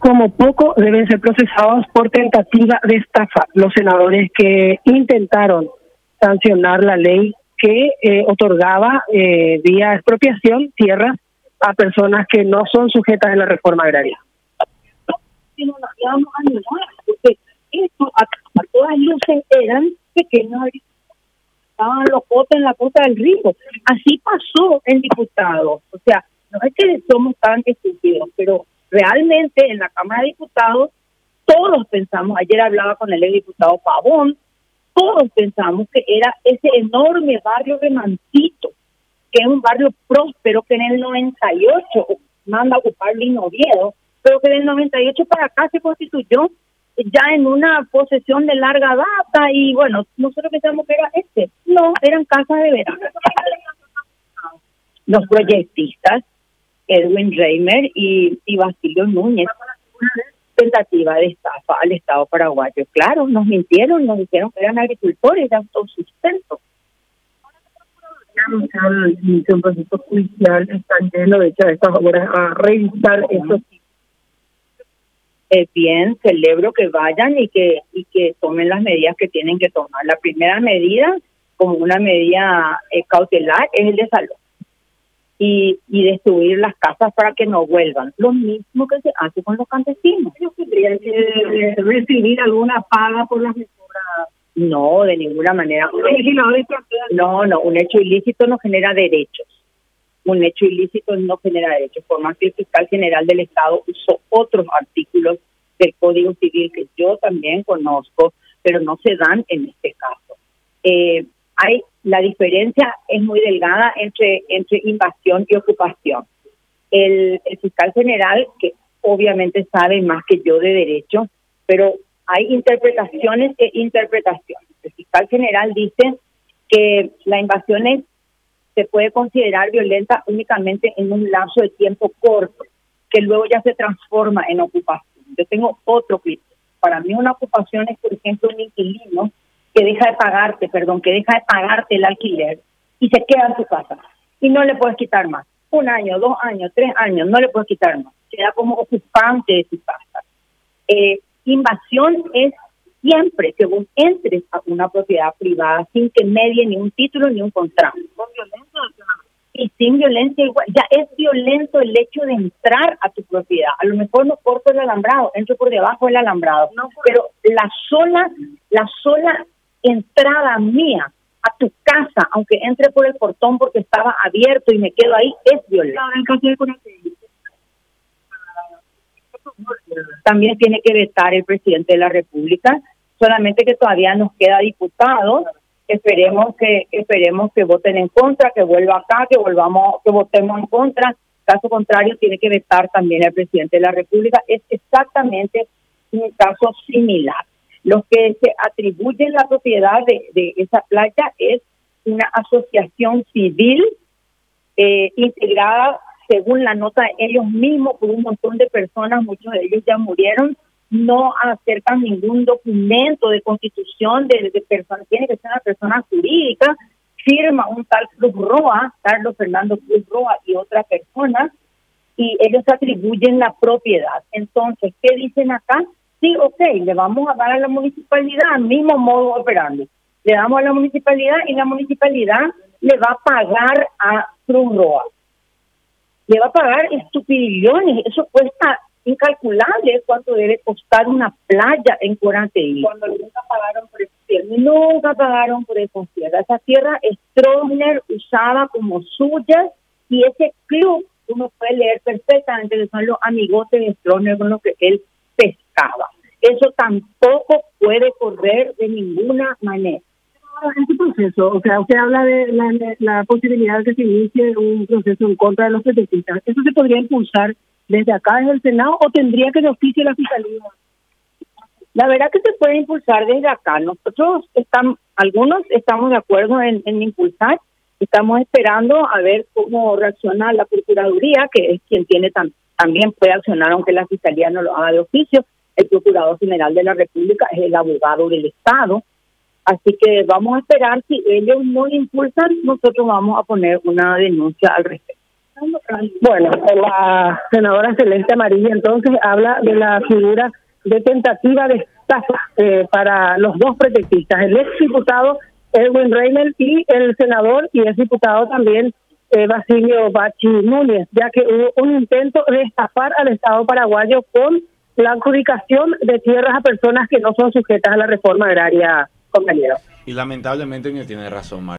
como poco deben ser procesados por tentativa de estafa los senadores que intentaron sancionar la ley que otorgaba vía expropiación tierras a personas que no son sujetas de la reforma agraria. Si no nos íbamos a animar, porque esto a todas luces eran pequeños agricultores, estaban los potes en la costa del río. Así pasó en diputados. O sea, no es que somos tan estúpidos, pero realmente en la Cámara de Diputados todos pensamos, ayer hablaba con el diputado Pavón, todos pensamos que era ese enorme barrio de Mancito, que es un barrio próspero que en el 98 manda a ocupar Lino Oviedo, pero que del 98 para acá se constituyó ya en una posesión de larga data y bueno, nosotros pensamos que era no, eran casas de verano. Los proyectistas, Edwin Reimer y Basilio Núñez, tentativa de estafa al Estado paraguayo. Claro, nos mintieron, nos dijeron que eran agricultores de autosustento. Un proceso judicial están lleno de hecho estas horas a revisar esos. Bien, celebro que vayan y que tomen las medidas que tienen que tomar. La primera medida, como una medida cautelar, es el desalojo y destruir las casas para que no vuelvan. Lo mismo que se hace con los campesinos. ¿Ellos tendrían que recibir alguna paga por las mejoras? No, de ninguna manera. No, un hecho ilícito no genera derechos. Un hecho ilícito no genera derechos. Por más que el fiscal general del Estado usó otros artículos del Código Civil que yo también conozco, pero no se dan en este caso. La diferencia es muy delgada entre invasión y ocupación. El fiscal general, que obviamente sabe más que yo de derecho, pero hay interpretaciones e interpretaciones. El fiscal general dice que la invasión se puede considerar violenta únicamente en un lapso de tiempo corto, que luego ya se transforma en ocupación. Yo tengo otro clip. Para mí una ocupación es, por ejemplo, un inquilino que deja de pagarte el alquiler y se queda en tu casa y no le puedes quitar más. 1 año, 2 años, 3 años, no le puedes quitar más. Queda como ocupante de tu casa. Invasión es siempre que vos entres a una propiedad privada sin que medie ni un título ni un contrato. ¿Con violencia? Y sin violencia igual. Ya es violento el hecho de entrar a tu propiedad. A lo mejor no corto el alambrado, entro por debajo del alambrado. No, pero la sola entrada mía a tu casa, aunque entre por el portón porque estaba abierto y me quedo ahí, es violento. También tiene que vetar el presidente de la República, solamente que todavía nos queda diputados. Esperemos que voten en contra, que vuelva acá, que votemos en contra. Caso contrario, tiene que vetar también el presidente de la República. Es exactamente un caso similar. Los que se atribuyen la propiedad de esa playa es una asociación civil integrada, según la nota de ellos mismos, por un montón de personas, muchos de ellos ya murieron. No acercan ningún documento de constitución de persona, tiene que ser una persona jurídica, firma un tal Cruz Roa, Carlos Fernando Cruz Roa y otra persona, y ellos atribuyen la propiedad. Entonces, ¿qué dicen acá? Sí, ok, le vamos a dar a la municipalidad, mismo modo operando. Le damos a la municipalidad y la municipalidad le va a pagar a Cruz Roa. Le va a pagar estupidillones, eso cuesta incalculable cuánto debe costar una playa en Coranteí. Cuando nunca pagaron por esa tierra. Nunca pagaron por esa tierra. Esa tierra Stroessner usaba como suya y ese club, uno puede leer perfectamente que son los amigotes de Stroessner con los que él pescaba. Eso tampoco puede correr de ninguna manera. En este proceso, o sea, usted habla de la posibilidad de que se inicie un proceso en contra de los proyectistas. ¿Eso se podría impulsar desde acá, desde el Senado, o tendría que de oficio la Fiscalía? La verdad que se puede impulsar desde acá. Nosotros algunos estamos de acuerdo en impulsar. Estamos esperando a ver cómo reacciona la Procuraduría, que es quien también puede accionar, aunque la Fiscalía no lo haga de oficio. El Procurador General de la República es el abogado del Estado. Así que vamos a esperar. Si ellos no impulsan, nosotros vamos a poner una denuncia al respecto. Bueno, la senadora Celeste Amarilla entonces habla de la figura de tentativa de estafa para los dos pretextistas, el ex diputado Edwin Reynel y el senador y ex diputado también Basilio Bachi Núñez, ya que hubo un intento de estafar al Estado paraguayo con la adjudicación de tierras a personas que no son sujetas a la reforma agraria, compañero. Y lamentablemente tiene razón, Mario.